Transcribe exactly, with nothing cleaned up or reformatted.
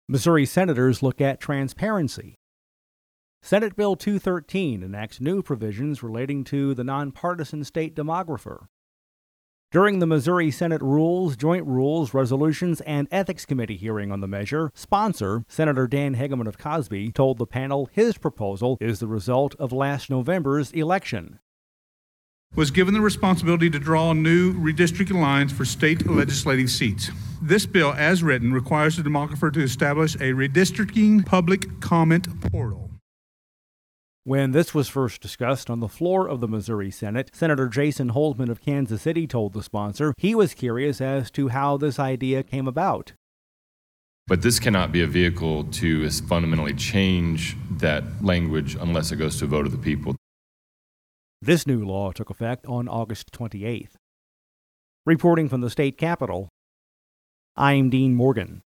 Missouri senators look at transparency. Senate Bill two thirteen enacts new provisions relating to the nonpartisan state demographer. During the Missouri Senate Rules, Joint Rules, Resolutions, and Ethics Committee hearing on the measure, sponsor, Senator Dan Hegeman of Cosby, told the panel his proposal is the result of last November's election. Was given the responsibility to draw new redistricting lines for state legislative seats. This bill, as written, requires the demographer to establish a redistricting public comment portal. When this was first discussed on the floor of the Missouri Senate, Senator Jason Holzman of Kansas City told the sponsor he was curious as to how this idea came about. But this cannot be a vehicle to fundamentally change that language unless it goes to a vote of the people. This new law took effect on August twenty-eighth. Reporting from the state capitol, I'm Dean Morgan.